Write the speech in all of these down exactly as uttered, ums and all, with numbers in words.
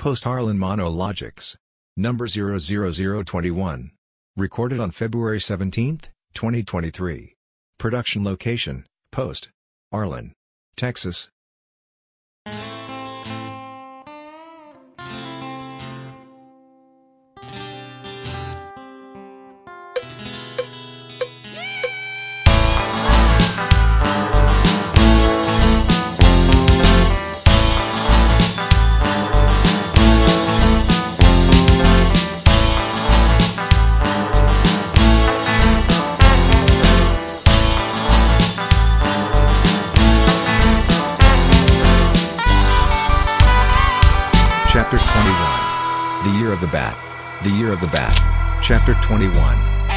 Post Harlan Monologics. Number zero zero zero two one. Recorded on February seventeenth, twenty twenty-three. Production location, Post Harlan, Texas. Chapter twenty-one. The Year of the Bat. The Year of the Bat. Chapter twenty-one.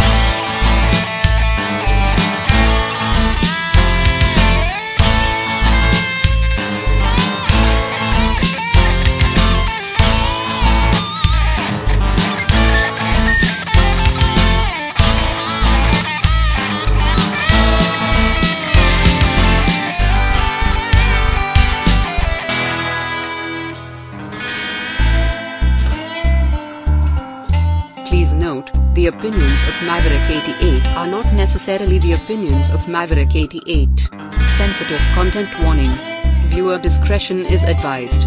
Please note, the opinions of Maverick eighty-eight are not necessarily the opinions of Maverick eighty-eight. Sensitive content warning. Viewer discretion is advised.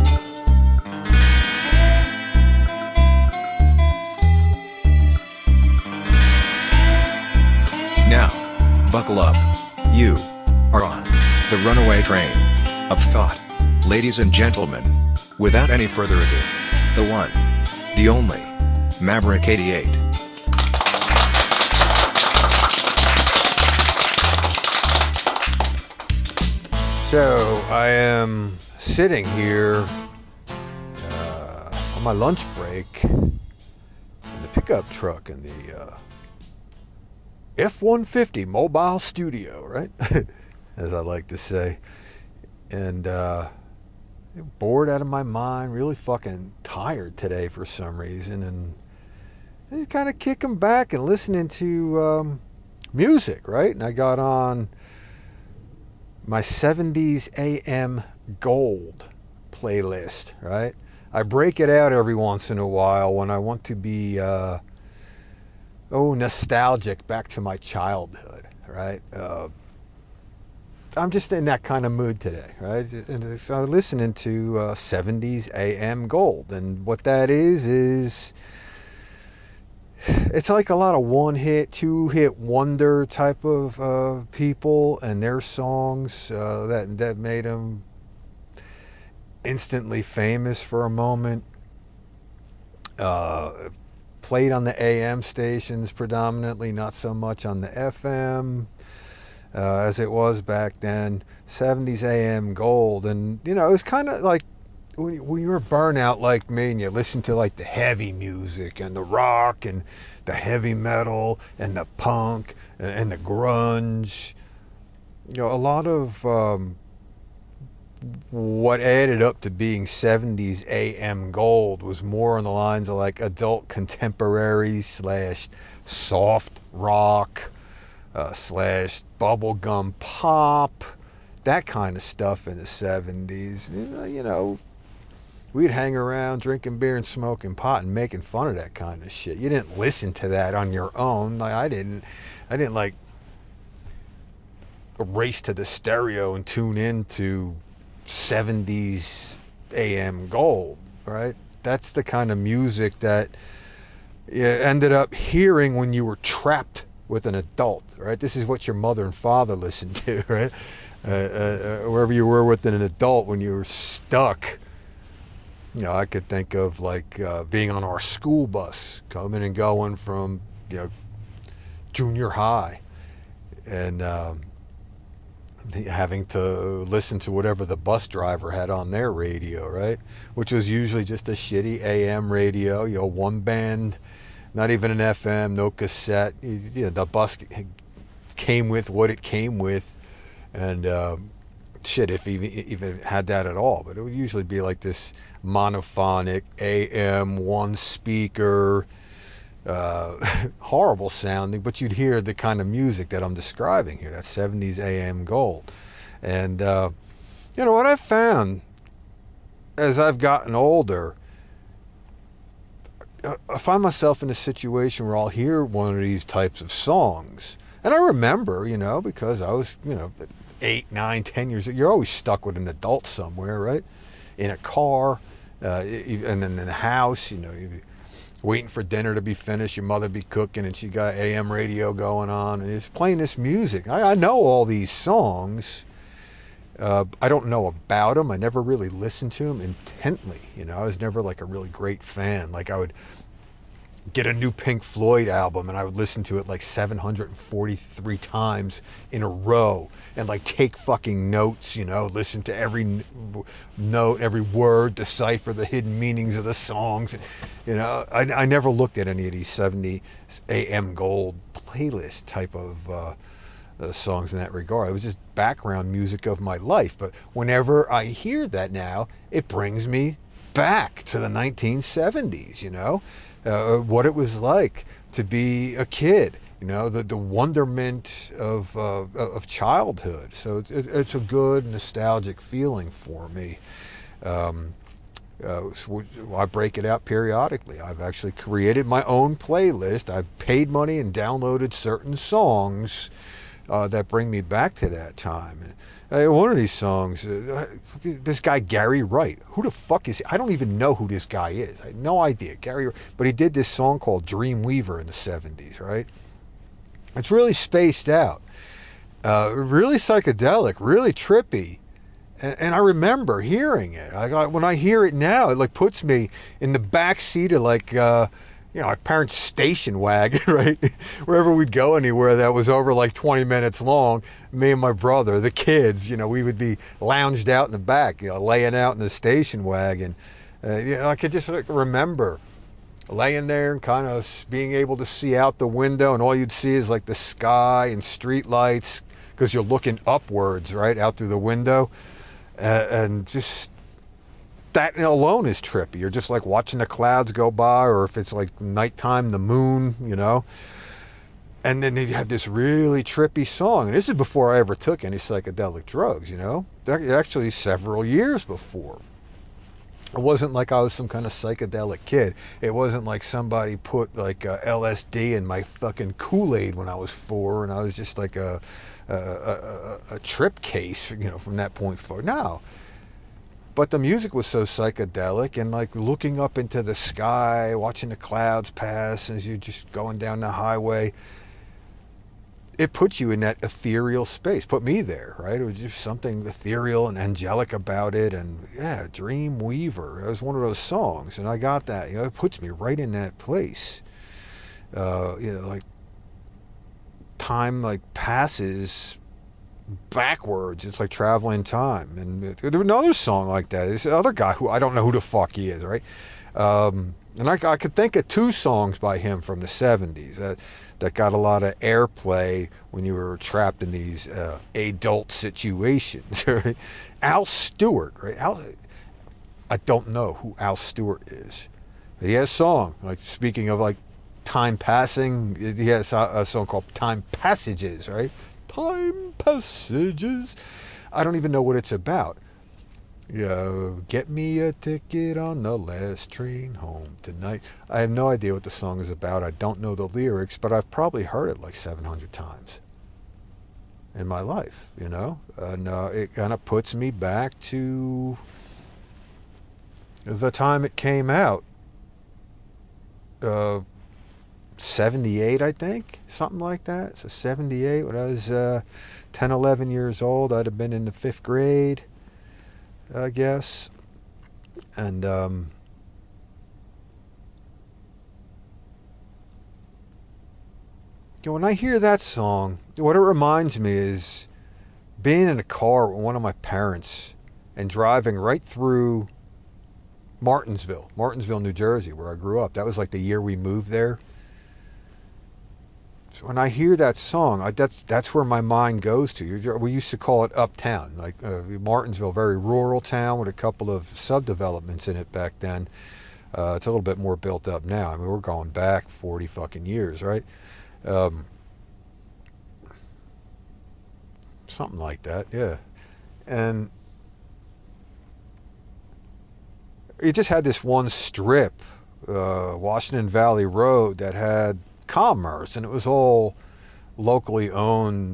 Now, buckle up. You are on the runaway train of thought. Ladies and gentlemen, without any further ado, the one, the only, Maverick eighty-eight. So I am sitting here uh, on my lunch break in the pickup truck in the uh, F one fifty mobile studio, right? As I like to say. And uh, bored out of my mind, really fucking tired today for some reason, and just kind of kicking back and listening to um, music, right? And I got on my seventies A M Gold playlist, right? I break it out every once in a while when I want to be, uh, oh, nostalgic back to my childhood, right? Uh, I'm just in that kind of mood today, right? And so I'm listening to uh, seventies A M Gold, and what that is is it's like a lot of one-hit, two-hit wonder type of uh, people and their songs uh, that that made them instantly famous for a moment. Uh, played on the A M stations predominantly, not so much on the F M uh, as it was back then. seventies A M Gold, and you know, it was kind of like when you, when you were burnout like me and you listen to like the heavy music and the rock and the heavy metal and the punk and, and the grunge, you know, a lot of um, what added up to being seventies A M Gold was more on the lines of like adult contemporary slash soft rock uh, slash bubblegum pop, that kind of stuff in the seventies. You know, we'd hang around drinking beer and smoking pot and making fun of that kind of shit. You didn't listen to that on your own. Like I didn't. I didn't like race to the stereo and tune into seventies A M Gold, right? That's the kind of music that you ended up hearing when you were trapped with an adult, right? This is what your mother and father listened to, right? Uh, uh, wherever you were with an adult when you were stuck. You know, I could think of like uh, being on our school bus, coming and going from, you know, junior high, and um, having to listen to whatever the bus driver had on their radio, right? Which was usually just a shitty A M radio, you know, one band, not even an F M, no cassette. You know, the bus came with what it came with, and um, shit, if even even had that at all. But it would usually be like this monophonic A M one speaker, uh, horrible sounding, but you'd hear the kind of music that I'm describing here, that seventies A M Gold. And uh, you know what I've found as I've gotten older uh, I find myself in a situation where I'll hear one of these types of songs, and I remember, you know, because I was, you know, eight, nine, ten years. You're always stuck with an adult somewhere, right? In a car, uh, and then in the house, you know, you waiting for dinner to be finished. Your mother be cooking, and she got A M radio going on, and it's playing this music. I, I know all these songs. Uh, I don't know about them. I never really listened to them intently. You know, I was never like a really great fan. Like I would get a new Pink Floyd album and I would listen to it like seven hundred forty-three times in a row and like take fucking notes, you know, listen to every n- note, every word, decipher the hidden meanings of the songs. You know, I, I never looked at any of these seventy A M Gold playlist type of uh, uh, songs in that regard. It was just background music of my life. But whenever I hear that now, it brings me back to the nineteen seventies, you know. Uh, what it was like to be a kid, you know, the, the wonderment of uh, of childhood. So it's, it's a good nostalgic feeling for me. Um, uh, so I break it out periodically. I've actually created my own playlist. I've paid money and downloaded certain songs uh, that bring me back to that time. And, Uh, one of these songs, uh, this guy Gary Wright, who the fuck is he? I don't even know who this guy is. I had no idea. Gary, but he did this song called Dreamweaver in the seventies, right? It's really spaced out, uh, really psychedelic, really trippy. And, and I remember hearing it. I got, when I hear it now, it like puts me in the back seat of like, uh, you know, our parents' station wagon, right? Wherever we'd go anywhere that was over like twenty minutes long, me and my brother, the kids, you know, we would be lounged out in the back, you know, laying out in the station wagon. Uh, you know, I could just like, remember laying there and kind of being able to see out the window, and all you'd see is like the sky and street lights because you're looking upwards, right, out through the window. Uh, and just that alone is trippy. You're just like watching the clouds go by, or if it's like nighttime, the moon, you know. And then they have this really trippy song. And this is before I ever took any psychedelic drugs, you know. Actually, several years before. It wasn't like I was some kind of psychedelic kid. It wasn't like somebody put like uh, L S D in my fucking Kool-Aid when I was four, and I was just like a a, a, a trip case, you know, from that point forward. No. But the music was so psychedelic, and like looking up into the sky, watching the clouds pass as you're just going down the highway, it puts you in that ethereal space. Put me there, right? It was just something ethereal and angelic about it. And yeah, Dreamweaver, that was one of those songs, and I got that. You know, it puts me right in that place. Uh, you know, like time like passes backwards. It's like traveling time. And there was another song like that. This other guy who I don't know who the fuck he is, right? Um, and I, I could think of two songs by him from the seventies that that got a lot of airplay when you were trapped in these uh, adult situations. Right? Al Stewart, right? Al, I don't know who Al Stewart is, but he has a song. Like speaking of like time passing, he has a, a song called "Time Passages," right? Time passages. I don't even know what it's about. Yeah, get me a ticket on the last train home tonight. I have no idea what the song is about. I don't know the lyrics, but I've probably heard it like seven hundred times in my life, you know? And uh, it kind of puts me back to the time it came out. Uh, seventy-eight, I think, something like that. So seventy-eight, when I was uh, ten, eleven years old, I'd have been in the fifth grade, I guess. And um, you know, when I hear that song, what it reminds me is being in a car with one of my parents and driving right through Martinsville, Martinsville, New Jersey, where I grew up. That was like the year we moved there. So when I hear that song, I, that's that's where my mind goes to. We used to call it Uptown, like uh, Martinsville, very rural town with a couple of subdevelopments in it back then. Uh, it's a little bit more built up now. I mean, we're going back forty fucking years, right? Um, something like that, yeah. And it just had this one strip uh, Washington Valley Road that had commerce, and it was all locally owned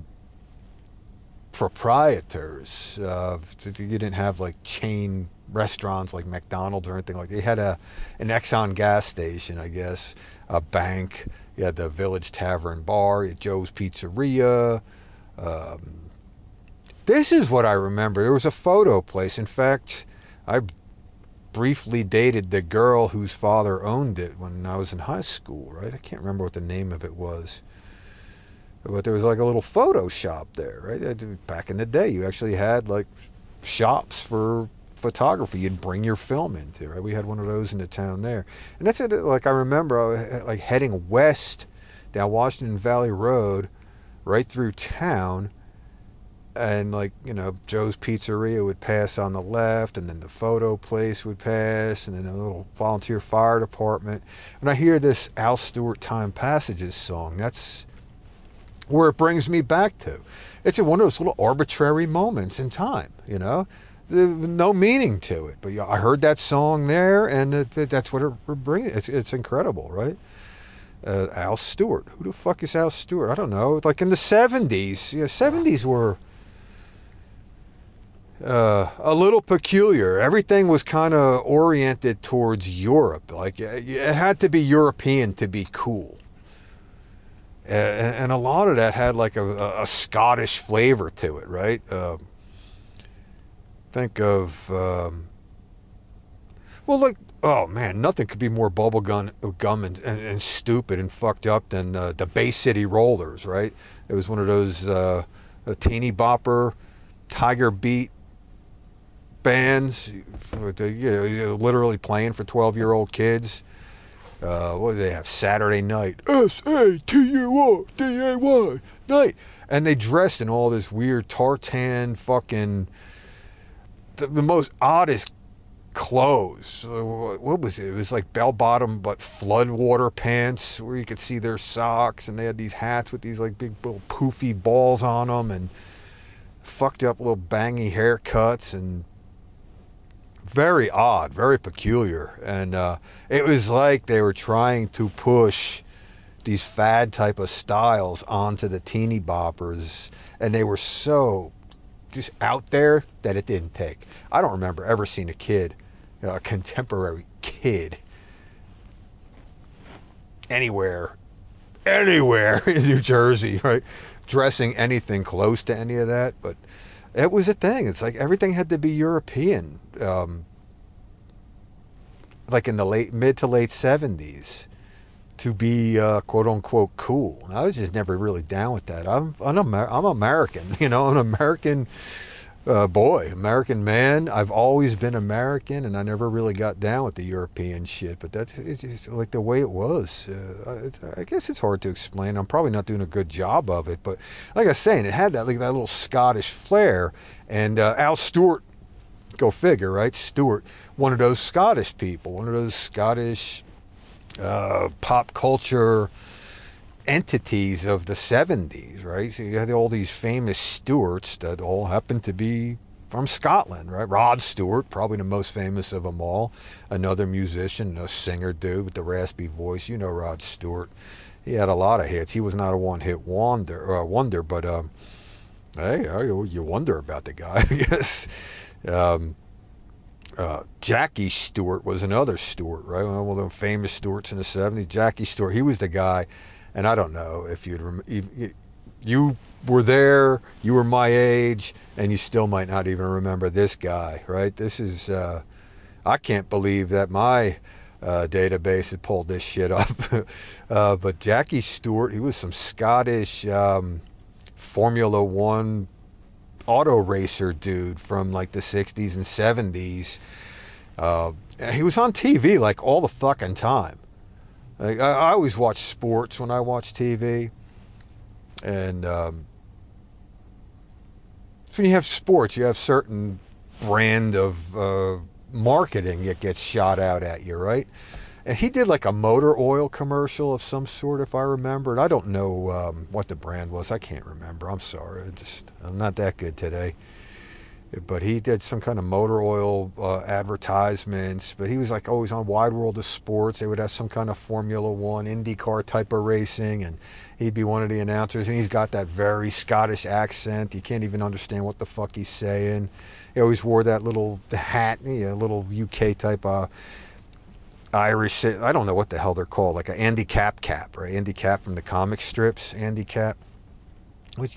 proprietors. Uh, you didn't have like chain restaurants like McDonald's or anything like that. You had a an Exxon gas station, I guess, a bank. You had the Village Tavern Bar. You had Joe's Pizzeria. Um, this is what I remember. There was a photo place. In fact, I briefly dated the girl whose father owned it when I was in high school, right? I can't remember what the name of it was. But there was like a little photo shop there, right? Back in the day, you actually had like shops for photography you'd bring your film into, right? We had one of those in the town there. And that's it. Like I remember I was, like heading west down Washington Valley Road right through town, and like, you know, Joe's Pizzeria would pass on the left, and then the photo place would pass, and then a little volunteer fire department. And I hear this Al Stewart Time Passages song. That's where it brings me back to. It's one of those little arbitrary moments in time, you know? No meaning to it, but yeah, I heard that song there, and it, it, that's what it brings. It's it's incredible, right? Uh, Al Stewart. Who the fuck is Al Stewart? I don't know. Like in the seventies, yeah, seventies were uh, a little peculiar. Everything was kind of oriented towards Europe. Like it had to be European to be cool, and, and a lot of that had like a, a Scottish flavor to it, right? Uh, Think of, um, well, like, oh man, nothing could be more bubblegum gum and, and, and stupid and fucked up than uh, the Bay City Rollers, right? It was one of those uh, a teeny bopper, Tiger Beat bands, with the, you know, literally playing for twelve-year-old kids. Uh, what do they have? Saturday Night, S A T U R D A Y, night. And they dressed in all this weird tartan fucking... The, the most oddest clothes. What was it? It was like bell-bottom but floodwater pants where you could see their socks, and they had these hats with these like big little poofy balls on them, and fucked up little bangy haircuts, and very odd, very peculiar. And uh, it was like they were trying to push these fad type of styles onto the teeny boppers, and they were so just out there that it didn't take. I don't remember ever seeing a kid, you know, a contemporary kid, anywhere, anywhere in New Jersey, right, dressing anything close to any of that. But it was a thing. It's like everything had to be European, um, like in the late, mid to late seventies, to be uh, quote unquote cool. And I was just never really down with that. I'm I'm, Amer- I'm American, you know, I'm an American uh, boy, American man. I've always been American, and I never really got down with the European shit. But that's it's just like the way it was. Uh, it's, I guess it's hard to explain. I'm probably not doing a good job of it, but like I was saying, it had that like that little Scottish flair. And uh, Al Stewart, go figure, right? Stewart, one of those Scottish people, one of those Scottish Uh, pop culture entities of the seventies, right? So you had all these famous Stewarts that all happened to be from Scotland, right? Rod Stewart, probably the most famous of them all, another musician, a singer dude with the raspy voice. You know Rod Stewart. He had a lot of hits. He was not a one-hit wonder, uh, wonder, but um, hey, you wonder about the guy, I guess. Um, Uh, Jackie Stewart was another Stewart, right? One of the famous Stewarts in the seventies. Jackie Stewart, he was the guy, and I don't know if you'd rem- if you were there, you were my age, and you still might not even remember this guy, right? This is, uh, I can't believe that my uh, database had pulled this shit up. uh, but Jackie Stewart, he was some Scottish um, Formula One auto racer dude from like the sixties and seventies. Uh, and he was on T V like all the fucking time. Like, I, I always watch sports when I watch T V. And um, when you have sports, you have certain brand of uh, marketing that gets shot out at you, right? And he did like a motor oil commercial of some sort, if I remember. And I don't know um, what the brand was. I can't remember. I'm sorry. I just, I'm not that good today. but he did some kind of motor oil uh, advertisements. But he was like always on Wide World of Sports. They would have some kind of Formula One, IndyCar type of racing, and he'd be one of the announcers. And he's got that very Scottish accent. You can't even understand what the fuck he's saying. He always wore that little hat, you know, little U K type of Irish. I don't know what the hell they're called, like an Andy Cap cap, right? Andy Cap from the comic strips. Andy Cap. Which,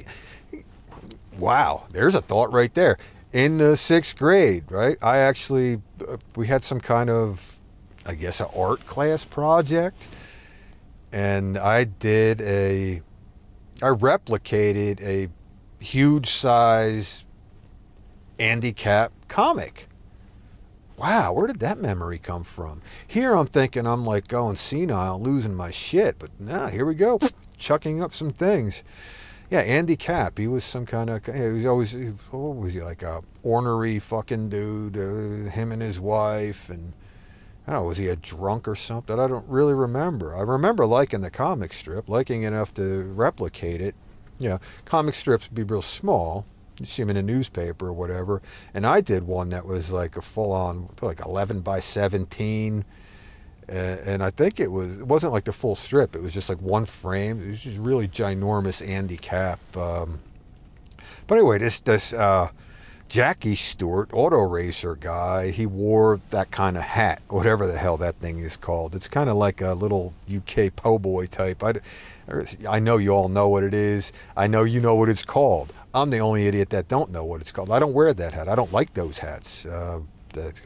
wow, there's a thought right there. In the sixth grade, right, I actually, we had some kind of, I guess, an art class project, and I did a, I replicated a huge size Andy Cap comic. Wow, where did that memory come from? Here I'm thinking I'm like going senile, losing my shit, but nah, here we go, chucking up some things. Yeah, Andy Cap. He was some kind of. He was always. What was he, like a ornery fucking dude? Uh, him and his wife, and I don't know. Was he a drunk or something? I don't really remember. I remember liking the comic strip, liking enough to replicate it. Yeah, comic strips would be real small. You see them in a newspaper or whatever. And I did one that was like a full-on, like eleven by seventeen. And I think it was, it wasn't like the full strip. It was just like one frame. It was just really ginormous Andy Cap. Um, but anyway, this this uh, Jackie Stewart, auto racer guy, he wore that kind of hat, whatever the hell that thing is called. It's kind of like a little U K po' boy type. I, I know you all know what it is. I know you know what it's called. I'm the only idiot that don't know what it's called. I don't wear that hat. I don't like those hats. Uh, that,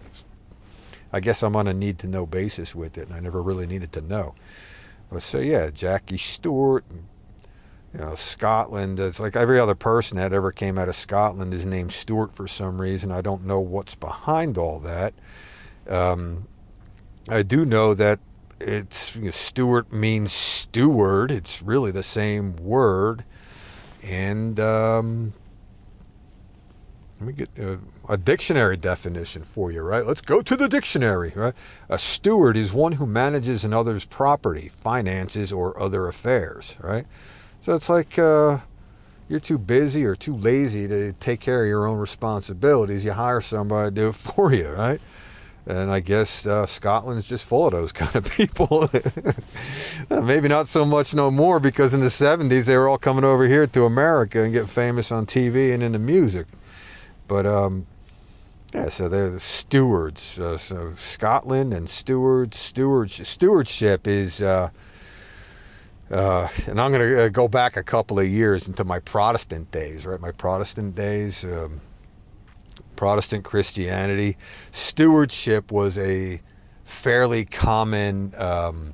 I guess I'm on a need-to-know basis with it, and I never really needed to know. But so, yeah, Jackie Stewart, and, you know, Scotland. It's like every other person that ever came out of Scotland is named Stewart for some reason. I don't know what's behind all that. Um, I do know that it's, you know, Stewart means steward. It's really the same word. And um, let me get uh, a dictionary definition for you, right? Let's go to the dictionary, right? A steward is one who manages another's property, finances, or other affairs, right? So it's like uh, you're too busy or too lazy to take care of your own responsibilities. You hire somebody to do it for you, right? And I guess uh, Scotland's just full of those kind of people. Maybe not so much no more, because in the seventies they were all coming over here to America and getting famous on T V and in the music. But um, yeah, so they're the stewards. Uh, so Scotland and stewards, stewardship. Stewardship is, uh, uh, and I'm going to uh, go back a couple of years into my Protestant days, right? My Protestant days. Um, Protestant Christianity, stewardship was a fairly common um,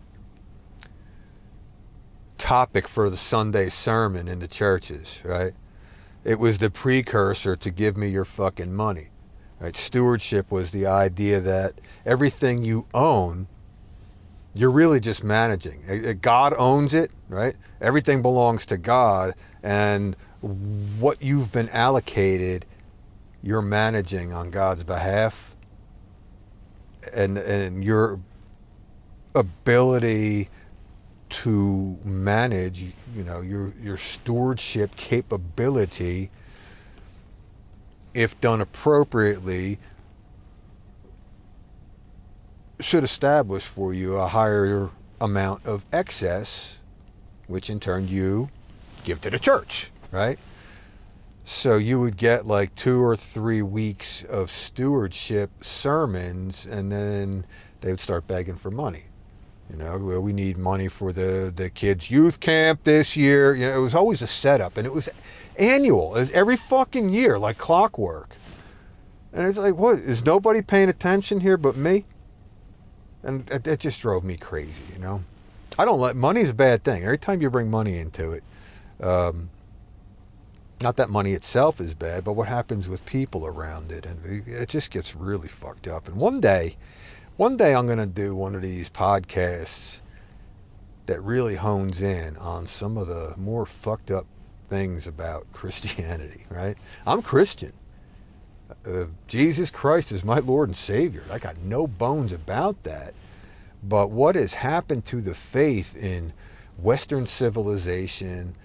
topic for the Sunday sermon in the churches, right? It was the precursor to give me your fucking money, right? Stewardship was the idea that everything you own, you're really just managing. God owns it, right? Everything belongs to God, and what you've been allocated, you're managing on God's behalf, and and your ability to manage, you know, your your stewardship capability, if done appropriately, should establish for you a higher amount of excess, which in turn you give to the church, right? So you would get like two or three weeks of stewardship sermons, and then they would start begging for money. You know, well, we need money for the, the kids' youth camp this year. You know, it was always a setup, and it was annual. It was every fucking year, like clockwork. And it's like, what? Is nobody paying attention here but me? And that, that just drove me crazy, you know? I don't like, money's a bad thing. Every time you bring money into it, um, not that money itself is bad, but what happens with people around it. And it just gets really fucked up. And one day, one day I'm going to do one of these podcasts that really hones in on some of the more fucked up things about Christianity, right? I'm Christian. Uh, Jesus Christ is my Lord and Savior. I got no bones about that. But what has happened to the faith in Western civilization,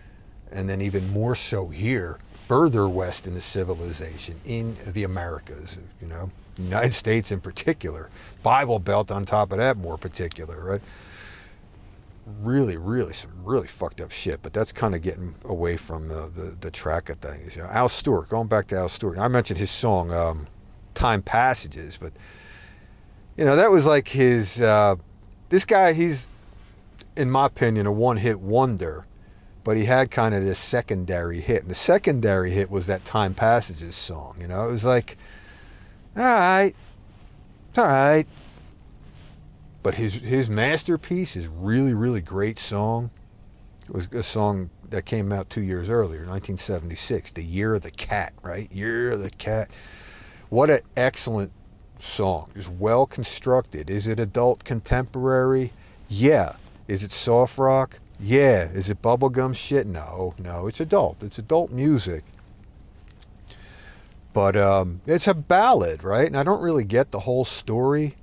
and then even more so here, further west in the civilization, in the Americas, you know, United States in particular, Bible Belt on top of that more particular, right? Really, really, some really fucked up shit, but that's kind of getting away from the, the, the track of things. You know, Al Stewart, going back to Al Stewart, I mentioned his song, um, Time Passages, but, you know, that was like his, uh, this guy, he's, in my opinion, a one-hit wonder, but he had kind of this secondary hit. And the secondary hit was that Time Passages song. You know, it was like, all right, it's all right. But his his masterpiece, his really, really great song, was a song that came out two years earlier, nineteen seventy-six, The Year of the Cat, right? Year of the Cat. What an excellent song. It's well constructed. Is it adult contemporary? Yeah. Is it soft rock? Yeah. Is it bubblegum shit? No, no. It's adult. It's adult music. But um, it's a ballad, right? And I don't really get the whole story.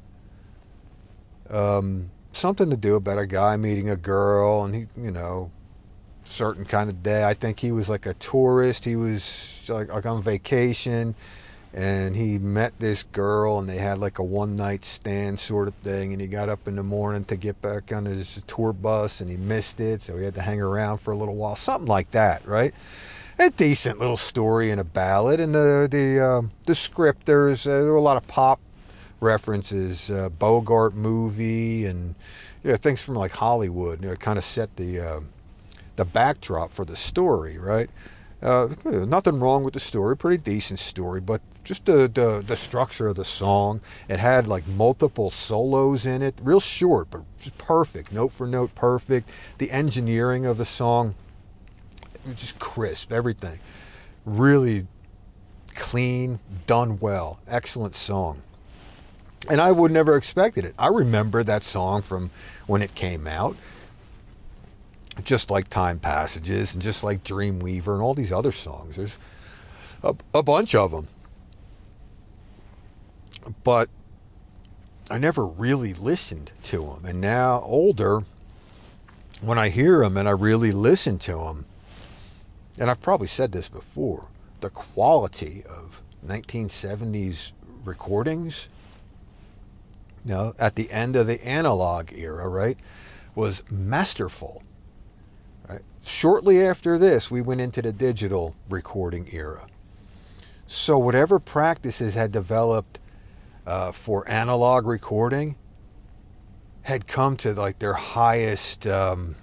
Um, something to do about a guy meeting a girl, and he, you know, certain kind of day. I think he was like a tourist. He was like, like on vacation, and he met this girl, and they had like a one-night stand sort of thing, and he got up in the morning to get back on his tour bus, and he missed it, so he had to hang around for a little while. Something like that, right? A decent little story and a ballad, and the the uh, the script, there's uh, there were a lot of pop references, uh, Bogart movie, and you know, things from like Hollywood. You know, kind of set the uh, the backdrop for the story, right? Uh, nothing wrong with the story, pretty decent story, but just the, the the structure of the song. It had like multiple solos in it, real short, but just perfect, note for note perfect. The engineering of the song, just crisp, everything. Really clean, done well, excellent song. And I would never expected it. I remember that song from when it came out, just like Time Passages and just like Dreamweaver and all these other songs. There's a, a bunch of them. But I never really listened to them. And now, older, when I hear them and I really listen to them, and I've probably said this before, the quality of nineteen seventies recordings, you know, at the end of the analog era, right, was masterful. Right? Shortly after this, we went into the digital recording era. So whatever practices had developed uh, for analog recording had come to like their highest um,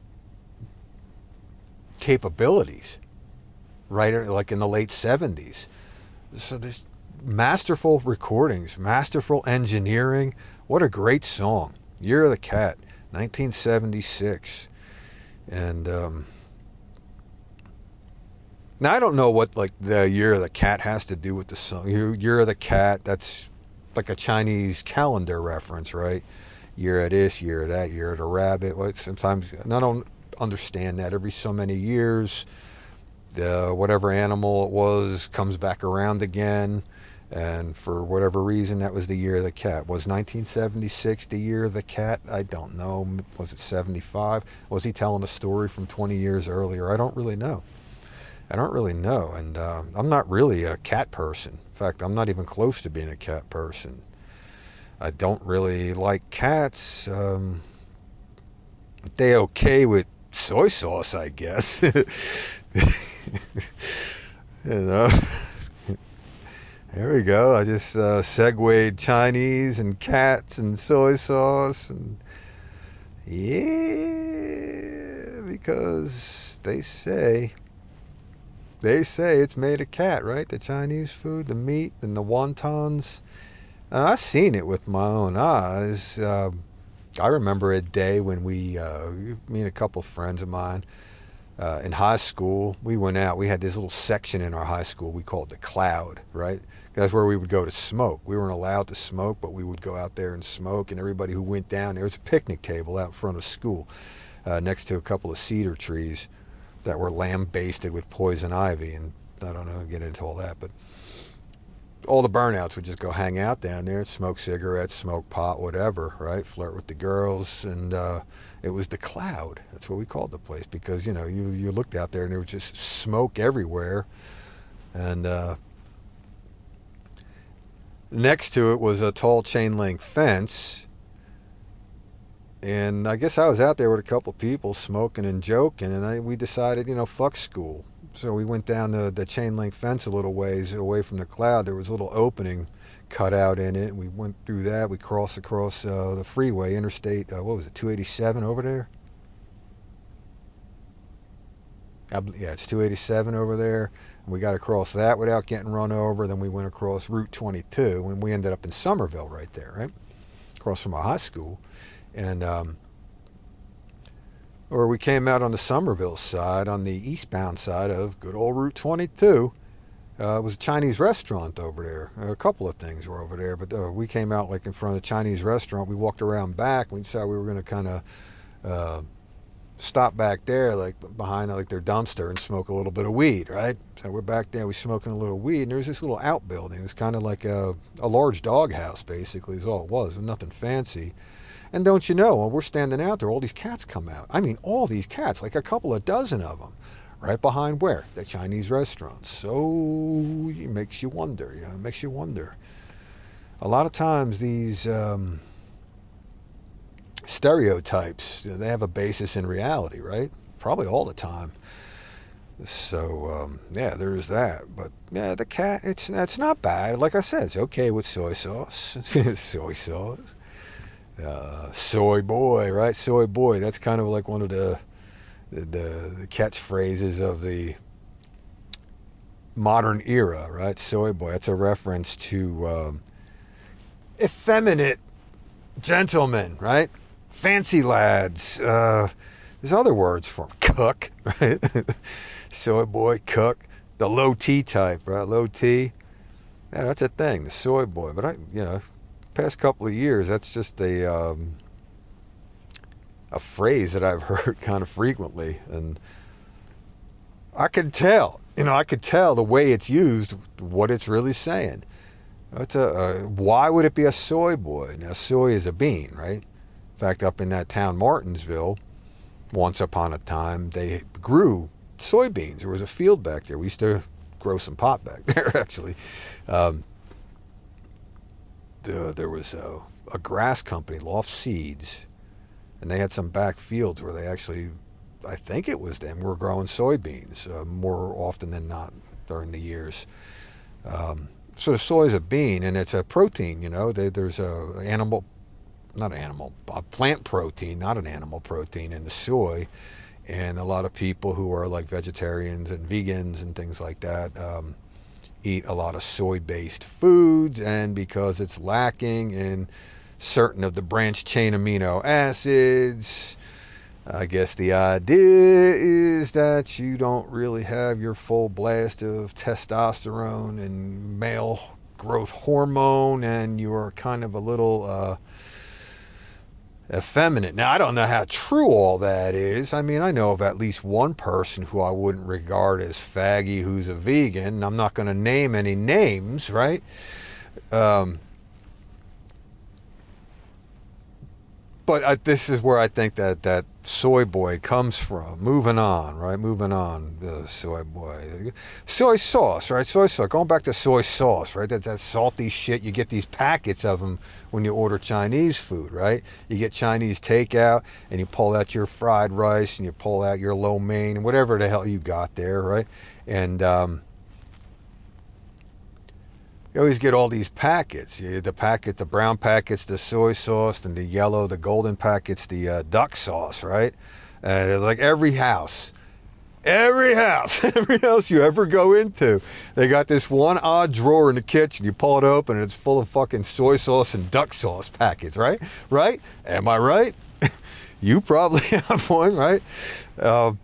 capabilities, right? Like in the late seventies. So there's masterful recordings, masterful engineering. What a great song. Year of the Cat, nineteen seventy-six. And um, now I don't know what like the Year of the Cat has to do with the song. Year of the Cat, that's like a Chinese calendar reference, right? Year of this, year of that, year of the rabbit. Well, sometimes, and I don't understand that. Every so many years, the whatever animal it was comes back around again. And for whatever reason, that was the Year of the Cat. Was nineteen seventy-six the Year of the Cat? I don't know. Was it seventy-five? Was he telling a story from twenty years earlier? I don't really know. I don't really know. And uh, I'm not really a cat person. In fact, I'm not even close to being a cat person. I don't really like cats. Um, they okay with soy sauce, I guess. You know. There we go. I just uh, segued Chinese and cats and soy sauce. And yeah, because they say, they say it's made of cat, right? The Chinese food, the meat and the wontons. Uh, I've seen it with my own eyes. Uh, I remember a day when we, uh, me and a couple of friends of mine, uh, in high school, we went out. We had this little section in our high school. We called it the Cloud, right? That's where we would go to smoke. We weren't allowed to smoke, but we would go out there and smoke. And everybody who went down, there was a picnic table out in front of school uh, next to a couple of cedar trees that were lambasted with poison ivy. And I don't know, get into all that. But all the burnouts would just go hang out down there and smoke cigarettes, smoke pot, whatever, right? Flirt with the girls, and uh, it was the Cloud. That's what we called the place, because, you know, you you looked out there and there was just smoke everywhere. And uh, next to it was a tall chain link fence. And I guess I was out there with a couple people smoking and joking, and I, we decided, you know, fuck school. So we went down the, the chain link fence a little ways away from the Cloud. There was a little opening cut out in it, and we went through that. We crossed across uh, the freeway, interstate, uh, what was it, two eighty-seven over there? I, yeah, it's two eighty-seven over there. And we got across that without getting run over. Then we went across Route twenty-two, and we ended up in Somerville right there, right? Across from our high school. And, um, or we came out on the Somerville side, on the eastbound side of good old Route twenty-two. Uh, it was a Chinese restaurant over there. A couple of things were over there, but uh, we came out like in front of the Chinese restaurant. We walked around back. We decided we were going to kind of uh, stop back there, like behind like their dumpster, and smoke a little bit of weed, right? So we're back there. We're smoking a little weed, and there was this little outbuilding. It was kind of like a, a large doghouse, basically, is all it was. It was nothing fancy. And don't you know, while we're standing out there, all these cats come out. I mean, all these cats, like a couple of dozen of them, right behind where? The Chinese restaurant. So it makes you wonder, you know, it makes you wonder. A lot of times these um, stereotypes, you know, they have a basis in reality, right? Probably all the time. So, um, yeah, there's that. But, yeah, the cat, it's, it's not bad. Like I said, it's okay with soy sauce. Soy sauce. Uh, soy boy, right? Soy boy. That's kind of like one of the, the the catchphrases of the modern era, right? Soy boy. That's a reference to um, effeminate gentlemen, right? Fancy lads. Uh, there's other words for them. Cook, right? Soy boy, cook. The low T type, right? Low T. Yeah, that's a thing. The soy boy. But I, you know. Past couple of years, that's just a um, a phrase that I've heard kind of frequently, and I could tell, you know, I could tell the way it's used, what it's really saying. It's a, a why would it be a soy boy? Now, soy is a bean, right? In fact, up in that town, Martinsville, once upon a time, they grew soybeans. There was a field back there. We used to grow some pot back there, actually. Um, The, there was a, a grass company, Loft Seeds, and they had some back fields where they actually, I think it was them, were growing soybeans uh, more often than not during the years. Um, so soy is a bean, and it's a protein, you know. They, there's a animal, not animal, a plant protein, not an animal protein in the soy. And a lot of people who are like vegetarians and vegans and things like that, um, eat a lot of soy-based foods, and because it's lacking in certain of the branched chain amino acids, I guess the idea is that you don't really have your full blast of testosterone and male growth hormone, and you're kind of a little uh, effeminate. Now, I don't know how true all that is. I mean, I know of at least one person who I wouldn't regard as faggy who's a vegan. I'm not going to name any names, right? Um, but I, this is where I think that that soy boy comes from. Moving on, right? Moving on, uh, soy boy. Soy sauce, right? Soy sauce. Going back to soy sauce, right? That's that salty shit. You get these packets of them when you order Chinese food, right? You get Chinese takeout, and you pull out your fried rice, and you pull out your lo mein, and whatever the hell you got there, right? And um, you always get all these packets. You the packet, the brown packets, the soy sauce, and the yellow, the golden packets, the uh, duck sauce, right? And it's like every house, every house, every house you ever go into, they got this one odd drawer in the kitchen. You pull it open, and it's full of fucking soy sauce and duck sauce packets, right? Right? Am I right? You probably have one, right? Uh,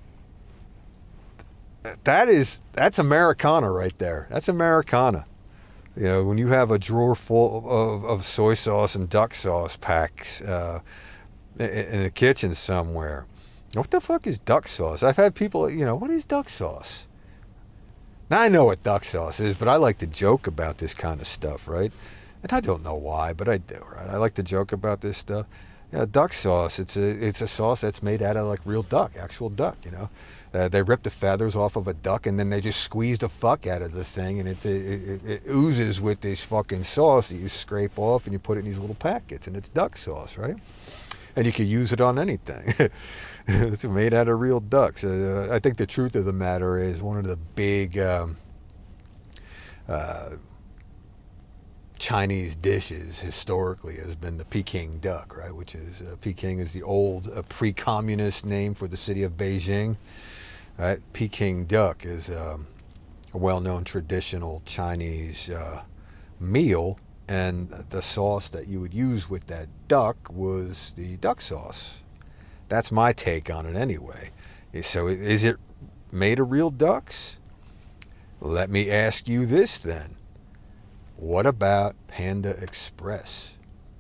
that is, that's Americana right there. That's Americana. You know, when you have a drawer full of, of soy sauce and duck sauce packs uh, in, in a kitchen somewhere. What the fuck is duck sauce? I've had people, you know, what is duck sauce? Now, I know what duck sauce is, but I like to joke about this kind of stuff, right? And I don't know why, but I do, right? I like to joke about this stuff. Yeah, duck sauce, it's a it's a sauce that's made out of like real duck, actual duck, you know. Uh, they rip the feathers off of a duck and then they just squeeze the fuck out of the thing, and it's it, it, it oozes with this fucking sauce that you scrape off and you put it in these little packets, and it's duck sauce, right? And you can use it on anything. It's made out of real ducks. Uh, I think the truth of the matter is one of the big um, uh, Chinese dishes historically has been the Peking duck, right? Which is uh, Peking is the old uh, pre-communist name for the city of Beijing. Right? Peking duck is um, a well-known traditional Chinese uh, meal, and the sauce that you would use with that duck was the duck sauce. That's my take on it anyway. So is it made of real ducks? Let me ask you this then. What about Panda Express?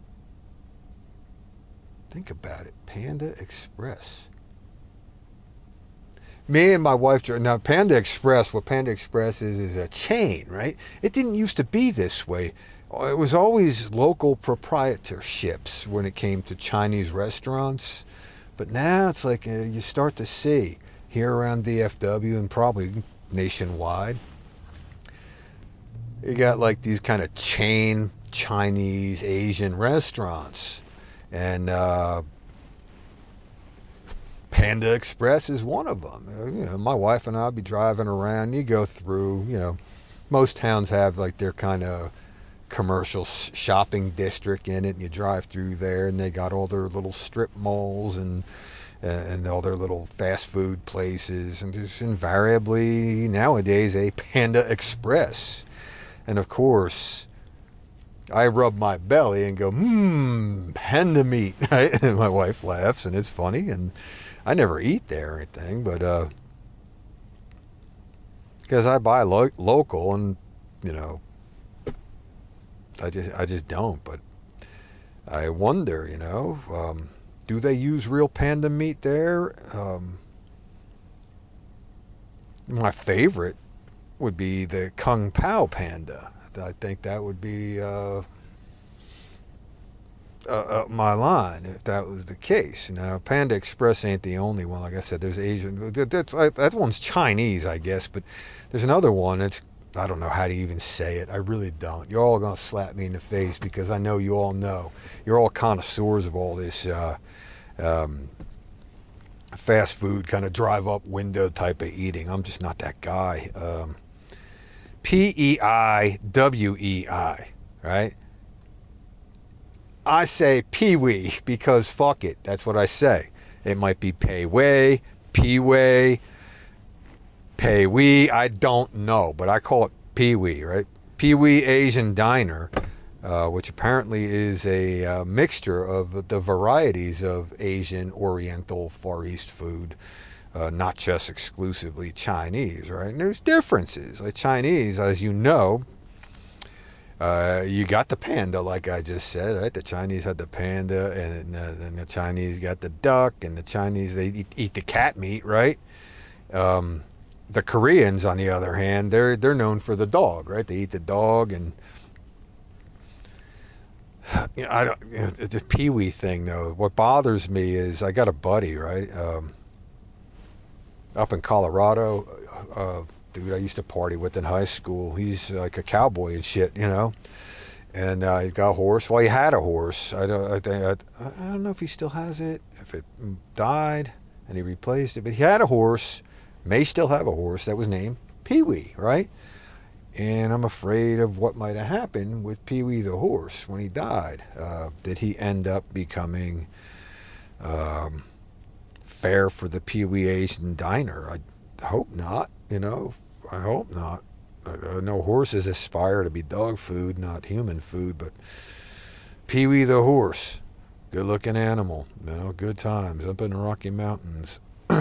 Think about it. Panda Express. Me and my wife, now Panda Express, what Panda Express is, is a chain, right? It didn't used to be this way. It was always local proprietorships when it came to Chinese restaurants. But now it's like uh, you start to see here around D F W and probably nationwide, you got like these kind of chain Chinese Asian restaurants. And uh, Panda Express is one of them. You know, my wife and I will be driving around. You go through, you know, most towns have like their kind of commercial shopping district in it, and you drive through there, and they got all their little strip malls and and all their little fast food places, and there's invariably nowadays a Panda Express. And of course, I rub my belly and go, hmm, panda meat, right? And my wife laughs, and it's funny, and I never eat there or anything, but uh, because I buy lo- local, and you know, I just I just don't. But I wonder, you know, um, do they use real panda meat there? Um, my favorite would be the Kung Pao panda. I think that would be uh, uh, up my line if that was the case. Now, Panda Express ain't the only one. Like I said, there's Asian. That's that one's Chinese, I guess. But there's another one. It's I don't know how to even say it. I really don't. You're all gonna slap me in the face because I know you all know. You're all connoisseurs of all this uh, um, fast food kind of drive-up window type of eating. I'm just not that guy. Um, P E I W E I, right? I say Pee-wee because fuck it. That's what I say. It might be Pei-wei, Pee-wei, Pei-wee. I don't know, but I call it Pee-wee, right? Pee-wee Asian Diner, uh, which apparently is a uh, mixture of the varieties of Asian, Oriental, Far East food. Uh, not just exclusively Chinese, right? And there's differences. Like Chinese, as you know, uh, you got the panda, like I just said, right? The Chinese had the panda, and, uh, and the Chinese got the duck, and the Chinese, they eat, eat the cat meat, right? Um, the Koreans, on the other hand, they're they're known for the dog, right? They eat the dog, and you know, I don't. You know, the Pee-wee thing, though. What bothers me is I got a buddy, right? Um, Up in Colorado, uh, dude I used to party with in high school. He's like a cowboy and shit, you know. And uh, he's got a horse. Well, he had a horse. I don't. I, think, I, I don't know if he still has it. If it died and he replaced it, but he had a horse. May still have a horse that was named Pee-wee, right? And I'm afraid of what might have happened with Pee-wee the horse when he died. Uh, did he end up becoming Um, fare for the Pee-wee Asian Diner? I hope not, you know. I hope not. I know horses aspire to be dog food, not human food, but Pee-wee the horse, good looking animal, you know, good times up in the Rocky Mountains.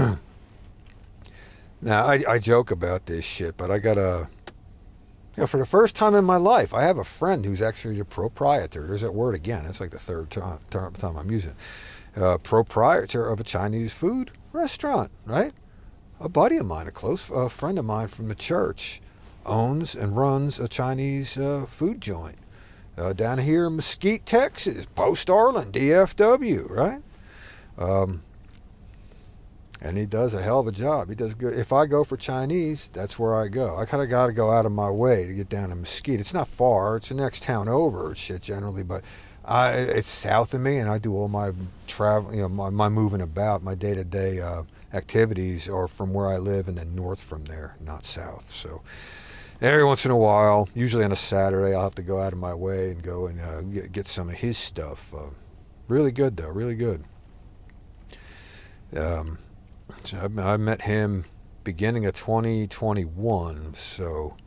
Now, I, I joke about this shit, but I got a, you know, for the first time in my life, I have a friend who's actually a proprietor. There's that word again. That's like the third time, time I'm using it. Uh, proprietor of a Chinese food restaurant, right? A buddy of mine, a close uh, friend of mine from the church, owns and runs a Chinese uh, food joint uh, down here in Mesquite, Texas, Post Arlen, D F W, right? Um, and he does a hell of a job. He does good. If I go for Chinese, that's where I go. I kind of got to go out of my way to get down to Mesquite. It's not far. It's the next town over, shit, generally, but I, it's south of me, and I do all my travel, you know, my, my moving about, my day-to-day uh, activities are from where I live and then north from there, not south. So every once in a while, usually on a Saturday, I'll have to go out of my way and go and uh, get, get some of his stuff. Uh, really good, though, really good. Um, so I, I met him beginning of twenty twenty-one, so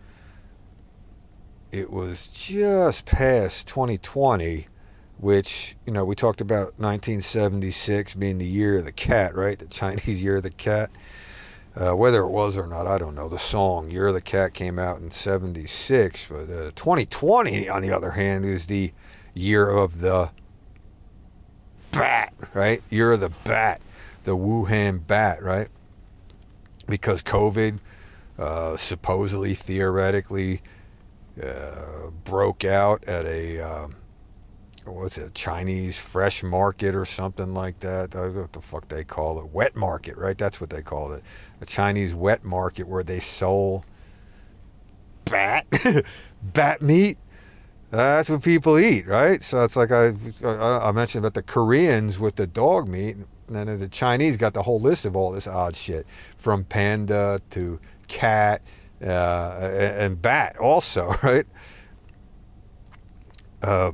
it was just past twenty twenty, which, you know, we talked about nineteen seventy-six being the year of the cat, right? The Chinese year of the cat. Uh, whether it was or not, I don't know. The song Year of the Cat came out in seventy-six, but uh, twenty twenty, on the other hand, is the year of the bat, right? Year of the bat, the Wuhan bat, right? Because COVID uh, supposedly, theoretically, uh, broke out at a... Um, what's it, Chinese fresh market or something like that. I don't know what the fuck they call it. Wet market, right? That's what they called it. A Chinese wet market where they sold bat, bat meat. That's what people eat, right? So it's like I, I mentioned about the Koreans with the dog meat, and then the Chinese got the whole list of all this odd shit, from panda to cat uh, and bat also, right? Uh,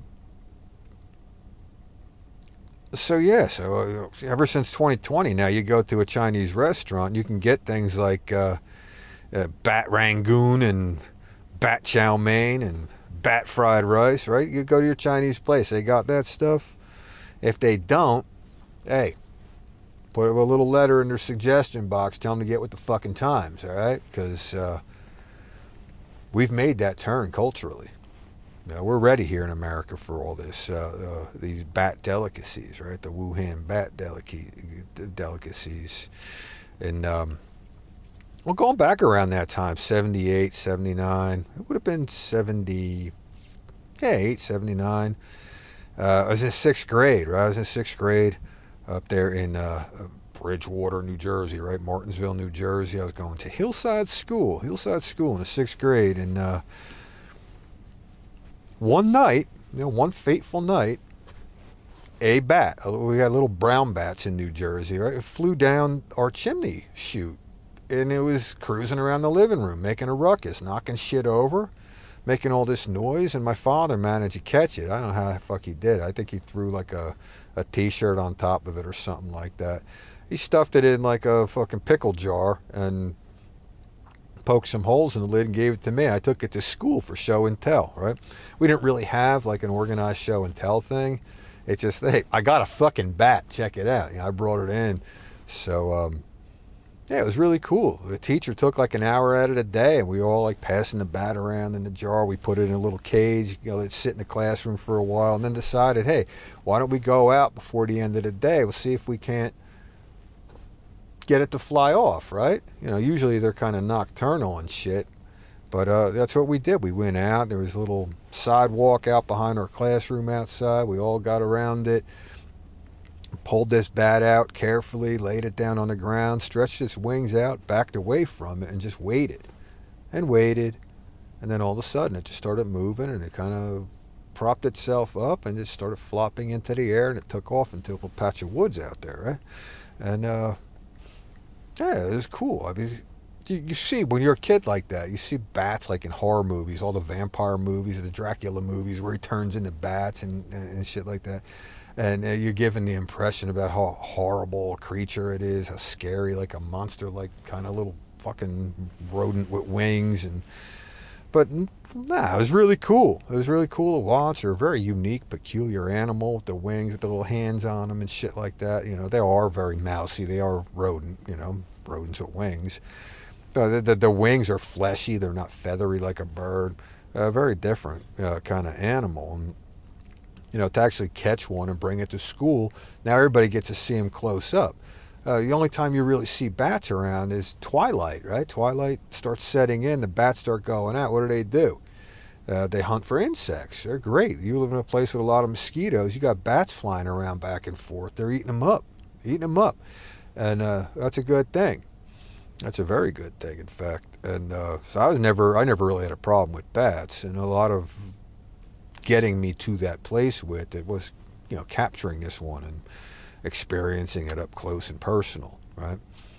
So yeah, so uh, ever since twenty twenty, now you go to a Chinese restaurant, you can get things like uh, uh, bat rangoon and bat chow mein and bat fried rice, right? You go to your Chinese place, they got that stuff. If they don't, hey, put a little letter in their suggestion box, tell them to get with the fucking times, all right? Because uh, we've made that turn culturally. Now, we're ready here in America for all this, uh, uh, these bat delicacies, right? The Wuhan bat delic- delicacies. And, um, well, going back around that time, seventy-eight, seventy-nine, it would have been seventy, yeah, eight, seventy-nine. Uh, I was in sixth grade, right? I was in sixth grade up there in uh, Bridgewater, New Jersey, right? Martinsville, New Jersey. I was going to Hillside School, Hillside School in the sixth grade, and, uh, one night, you know, one fateful night, a bat, we got little brown bats in New Jersey, right? It flew down our chimney chute, and it was cruising around the living room, making a ruckus, knocking shit over, making all this noise, and my father managed to catch it. I don't know how the fuck he did. I think he threw like a, a t-shirt on top of it or something like that. He stuffed it in like a fucking pickle jar and poked some holes in the lid and gave it to me. I took it to school for show and tell, right? We didn't really have like an organized show and tell thing. It's just, hey, I got a fucking bat. Check it out. You know, I brought it in. So, um, yeah, it was really cool. The teacher took like an hour at it a day, and we were all like passing the bat around in the jar. We put it in a little cage, you know, let it sit in the classroom for a while, and then decided, hey, why don't we go out before the end of the day? We'll see if we can't get it to fly off, right? You know, usually they're kind of nocturnal and shit, but uh, that's what we did. We went out. There was a little sidewalk out behind our classroom outside. We all got around it, pulled this bat out carefully, laid it down on the ground, stretched its wings out, backed away from it, and just waited and waited. And then all of a sudden it just started moving, and it kind of propped itself up and just started flopping into the air, and it took off into a little patch of woods out there, right? And uh yeah, it was cool. I mean, you, you see, when you're a kid like that, you see bats like in horror movies, all the vampire movies, the Dracula movies, where he turns into bats and, and shit like that. And uh, you're given the impression about how horrible a creature it is, how scary, like a monster, like kind of little fucking rodent with wings. And But, nah, it was really cool. It was really cool to watch. They're a very unique, peculiar animal with the wings, with the little hands on them and shit like that. You know, they are very mousy. They are rodent, you know, rodents with wings. Uh, the, the, the wings are fleshy. They're not feathery like a bird. Uh, very different uh, kind of animal. And, you know, to actually catch one and bring it to school, now everybody gets to see them close up. Uh, the only time you really see bats around is twilight, right? Twilight starts setting in, the bats start going out. What do they do? Uh, they hunt for insects. They're great. You live in a place with a lot of mosquitoes. You got bats flying around back and forth. They're eating them up, eating them up. And uh, that's a good thing. That's a very good thing, in fact. And uh, so I was never, I never really had a problem with bats. And a lot of getting me to that place with it was, you know, capturing this one and experiencing it up close and personal, right?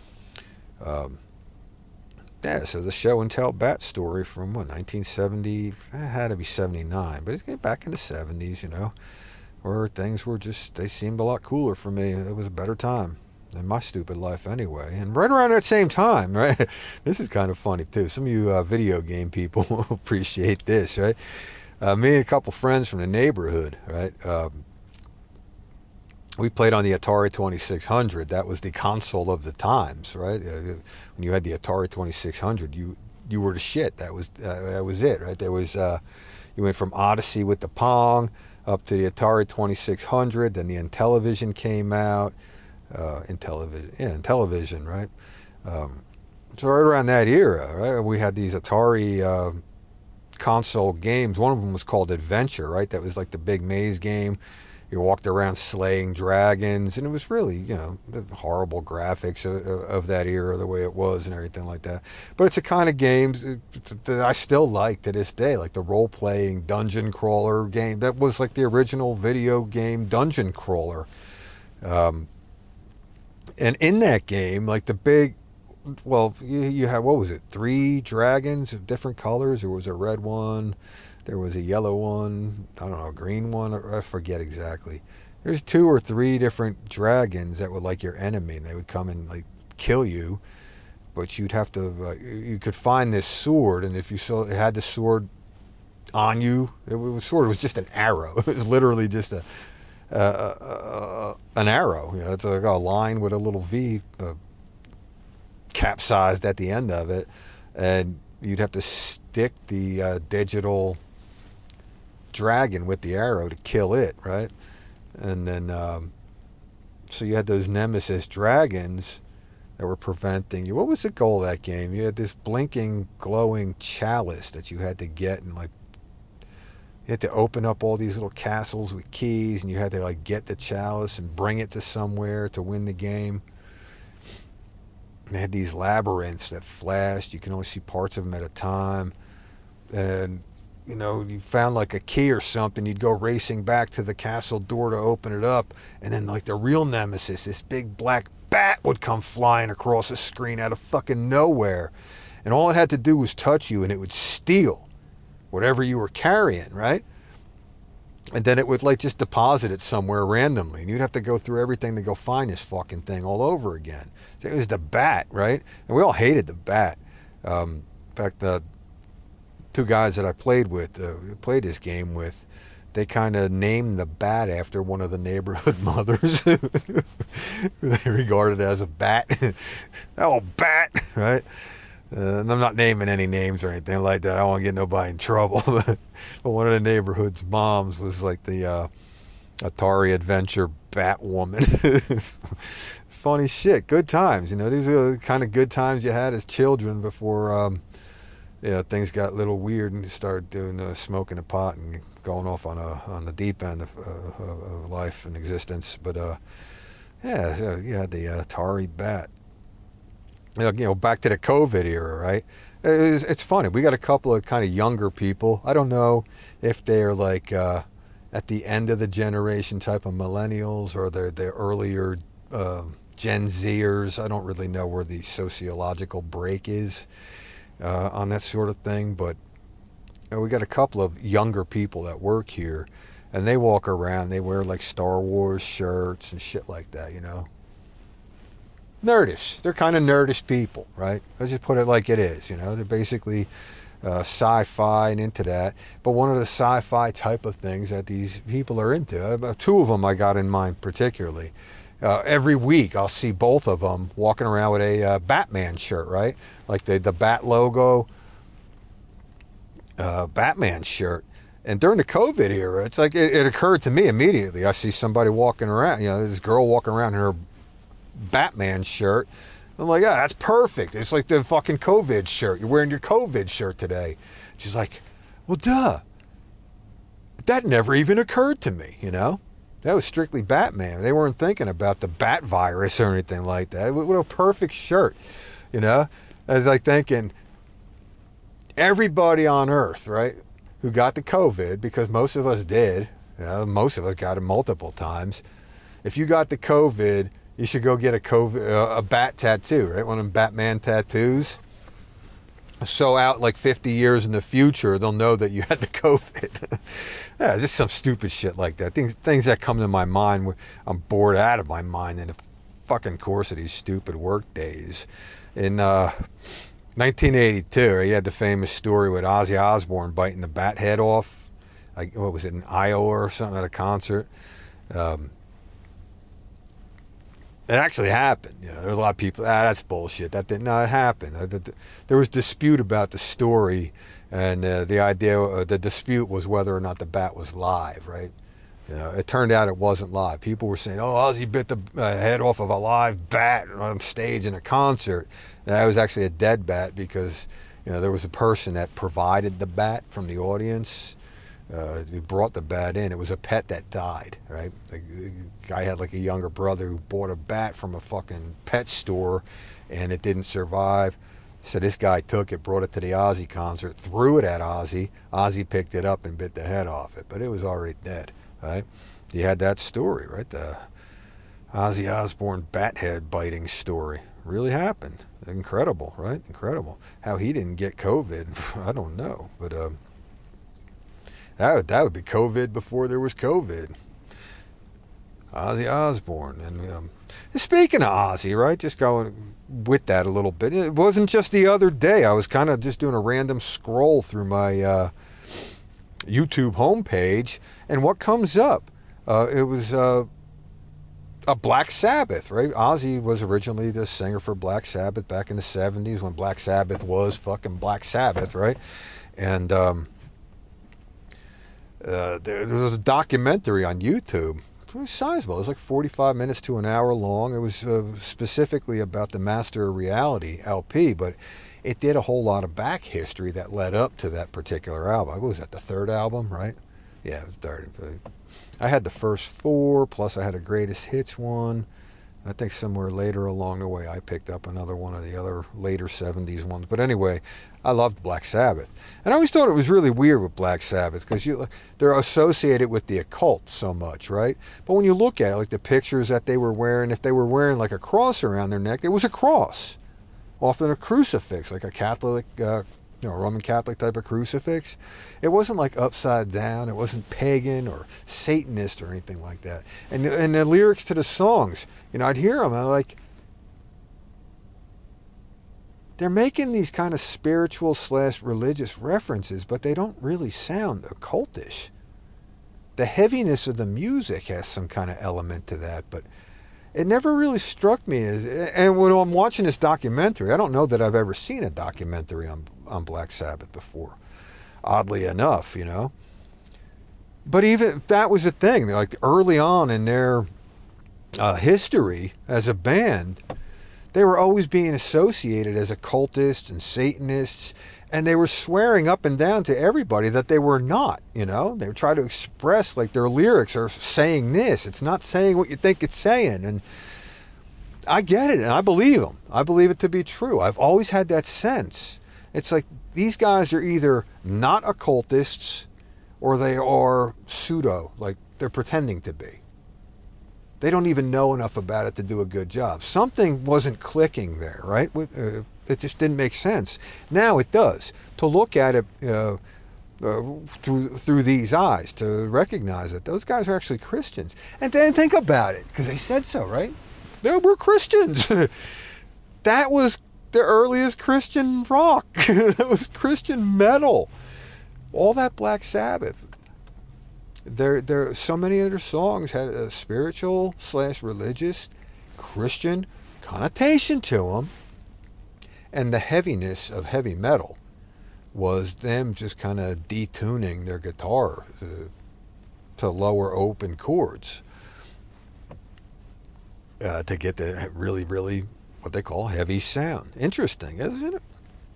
Um, yeah, so the show and tell bat story from what, nineteen seventy, it had to be seventy-nine, but it's getting back in the seventies, you know, where things were just, they seemed a lot cooler for me. It was a better time in my stupid life anyway. And right around that same time, right? This is kind of funny too. Some of you uh, video game people will appreciate this, right? Uh, me and a couple friends from the neighborhood, right? Um, we played on the Atari twenty-six hundred. That was the console of the times, right? Uh, when you had the Atari twenty-six hundred, you you were the shit. That was uh, that was it, right? There was uh, you went from Odyssey with the Pong up to the Atari twenty-six hundred. Then the Intellivision came out. Uh, Intellivision, yeah, Intellivision, right? Um, so right around that era, right? We had these Atari Uh, console games. One of them was called Adventure, right? That was like the big maze game. You walked around slaying dragons, and it was really, you know, the horrible graphics of, of that era, the way it was and everything like that. But it's a kind of game that I still like to this day, like the role-playing dungeon crawler game. That was like the original video game dungeon crawler. Um, and in that game, like the big, well, you, you had, what was it, three dragons of different colors? There was a red one, there was a yellow one, I don't know, a green one, I forget exactly. There's two or three different dragons that were like your enemy, and they would come and like kill you, but you'd have to, uh, you could find this sword, and if you saw, it had the sword on you, it was sword, it was just an arrow. It was literally just a, uh, uh, uh, an arrow. You know, it's like a line with a little V, uh, capsized at the end of it, and you'd have to stick the uh, digital dragon with the arrow to kill it, right? And then um, so you had those nemesis dragons that were preventing you. What was the goal of that game? You had this blinking, glowing chalice that you had to get, and like you had to open up all these little castles with keys, and you had to like get the chalice and bring it to somewhere to win the game. They had these labyrinths that flashed. You can only see parts of them at a time. And, you know, you found like a key or something. You'd go racing back to the castle door to open it up. And then like the real nemesis, this big black bat would come flying across the screen out of fucking nowhere. And all it had to do was touch you, and it would steal whatever you were carrying, right? And then it would like just deposit it somewhere randomly, and you'd have to go through everything to go find this fucking thing all over again. So it was the bat, right? And we all hated the bat. Um, in fact, the two guys that I played with, uh, played this game with, they kind of named the bat after one of the neighborhood mothers. They regarded it as a bat. Oh, bat, right? Uh, and I'm not naming any names or anything like that. I don't want to get nobody in trouble. But one of the neighborhood's moms was like the uh, Atari Adventure Batwoman. Funny shit. Good times. You know, these are the kind of good times you had as children before um, you know, things got a little weird and you started doing uh, smoking a pot and going off on a on the deep end of, uh, of life and existence. But uh, yeah, so you had the uh, Atari Bat. You know, back to the COVID era, right? It's, it's funny. We got a couple of kind of younger people. I don't know if they're like uh, at the end of the generation type of millennials, or they're the earlier uh, Gen Zers. I don't really know where the sociological break is uh, on that sort of thing. But you know, we got a couple of younger people that work here, and they walk around. They wear like Star Wars shirts and shit like that, you know. Nerdish. They're kind of nerdish people, right? Let's just put it like it is, you know. They're basically uh, sci-fi and into that. But one of the sci-fi type of things that these people are into, uh, two of them I got in mind particularly. Uh, every week I'll see both of them walking around with a uh, Batman shirt, right? Like the, the Bat logo uh, Batman shirt. And during the COVID era, it's like it, it occurred to me immediately. I see somebody walking around, you know, this girl walking around in her Batman shirt. I'm like, yeah, that's perfect. It's like the fucking COVID shirt. You're wearing your COVID shirt today. She's like, well, duh. That never even occurred to me, you know? That was strictly Batman. They weren't thinking about the bat virus or anything like that. What a perfect shirt, you know? I was like thinking, everybody on Earth, right, who got the COVID, because most of us did, you know, most of us got it multiple times. If you got the COVID, you should go get a COVID, uh, a bat tattoo, right? One of them Batman tattoos. So out like fifty years in the future, they'll know that you had the COVID. Yeah, just some stupid shit like that. Things things that come to my mind where I'm bored out of my mind in the fucking course of these stupid work days. In uh, nineteen eighty-two, he had the famous story with Ozzy Osbourne biting the bat head off. Like, what was it, in Iowa or something at a concert? Um, It actually happened. You know, there's a lot of people, ah, that's bullshit. That didn't, no, it happened. There was dispute about the story, and uh, the idea, uh, the dispute was whether or not the bat was live, right? You know, it turned out it wasn't live. People were saying, oh, Ozzy bit the uh, head off of a live bat on stage in a concert. And that was actually a dead bat because, you know, there was a person that provided the bat from the audience. Uh, he brought the bat in. It was a pet that died, right? The guy had like a younger brother who bought a bat from a fucking pet store, and it didn't survive. So this guy took it, brought it to the Ozzy concert, threw it at Ozzy. Ozzy picked it up and bit the head off it, but it was already dead, right? You had that story, right? The Ozzy Osbourne bat head biting story really happened. Incredible, right? Incredible. How he didn't get COVID, I don't know, but um. That would, that would be COVID before there was COVID. Ozzy Osbourne. And um, speaking of Ozzy, right, just going with that a little bit, it wasn't just the other day. I was kind of just doing a random scroll through my uh, YouTube homepage, and what comes up? Uh, it was uh, a Black Sabbath, right? Ozzy was originally the singer for Black Sabbath back in the seventies when Black Sabbath was fucking Black Sabbath, right? And um, Uh, there, there was a documentary on YouTube. It was sizable. It was like forty-five minutes to an hour long. It was uh, specifically about the Master of Reality L P, but it did a whole lot of back history that led up to that particular album. What was that, the third album, right? Yeah, it was the third. I had the first four, plus I had a greatest hits one. I think somewhere later along the way I picked up another one of the other later seventies ones. But anyway, I loved Black Sabbath. And I always thought it was really weird with Black Sabbath because you, they're associated with the occult so much, right? But when you look at it, like the pictures that they were wearing, if they were wearing like a cross around their neck, it was a cross. Often a crucifix, like a Catholic, uh, you know, Roman Catholic type of crucifix. It wasn't like upside down. It wasn't pagan or Satanist or anything like that. And the, and the lyrics to the songs, you know, I'd hear them. I'm like, they're making these kind of spiritual slash religious references, but they don't really sound occultish. The heaviness of the music has some kind of element to that, but it never really struck me as, and when I'm watching this documentary, I don't know that I've ever seen a documentary on, on Black Sabbath before, oddly enough, you know. But even that was a thing, like early on in their uh, history as a band, they were always being associated as occultists and Satanists, and they were swearing up and down to everybody that they were not, you know. They would try to express, like, their lyrics are saying this. It's not saying what you think it's saying. And I get it, and I believe them. I believe it to be true. I've always had that sense. It's like these guys are either not occultists or they are pseudo, like they're pretending to be. They don't even know enough about it to do a good job. Something wasn't clicking there, right? Uh, it just didn't make sense. Now it does. To look at it uh, uh, through through these eyes, to recognize that those guys are actually Christians. And then think about it, because they said so, right? They were Christians. That was the earliest Christian rock. That was Christian metal. All that Black Sabbath. There, there. So many of their songs had a spiritual slash religious Christian connotation to them, and the heaviness of heavy metal was them just kind of detuning their guitar to, to lower open chords. uh, to get the really, really what they call heavy sound. Interesting, isn't it?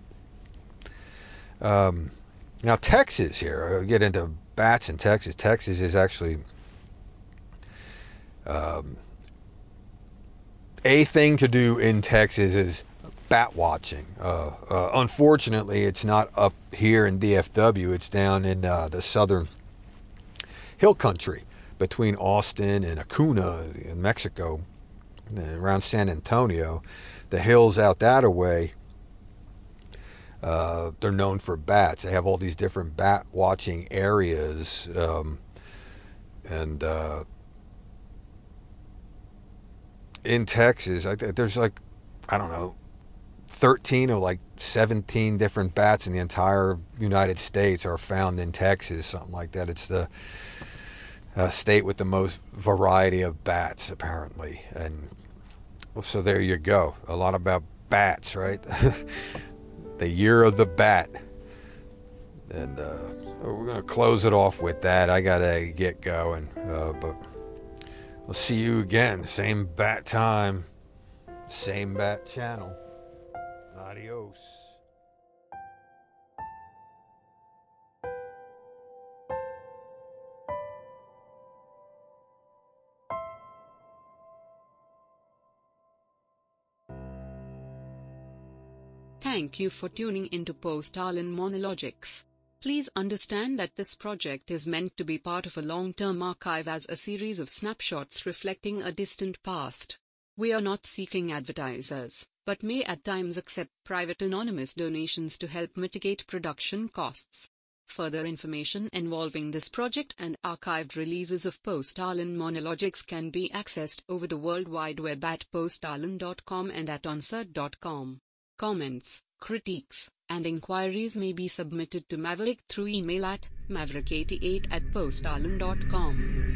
Um, now, Texas here, I'll get into bats in Texas. Texas is actually um, a thing to do in Texas is bat watching. Uh, uh, unfortunately, it's not up here in D F W. It's down in uh, the southern hill country between Austin and Acuna in Mexico, around San Antonio. The hills out that way, uh, they're known for bats. They have all these different bat watching areas. Um, and uh, in Texas, I th- there's like, I don't know, thirteen or like seventeen different bats in the entire United States are found in Texas, something like that. It's the uh, state with the most variety of bats, apparently. And so there you go. A lot about bats, right? The year of the bat. And uh, we're going to close it off with that. I got to get going. Uh, but we'll see you again. Same bat time. Same bat channel. Adios. Thank you for tuning into Post-Arlen Monologics. Please understand that this project is meant to be part of a long-term archive as a series of snapshots reflecting a distant past. We are not seeking advertisers, but may at times accept private anonymous donations to help mitigate production costs. Further information involving this project and archived releases of Post-Arlen Monologics can be accessed over the World Wide Web at post arlen dot com and at onsert dot com. Comments, critiques, and inquiries may be submitted to Maverick through email at maverick eighty-eight at post arlen dot com.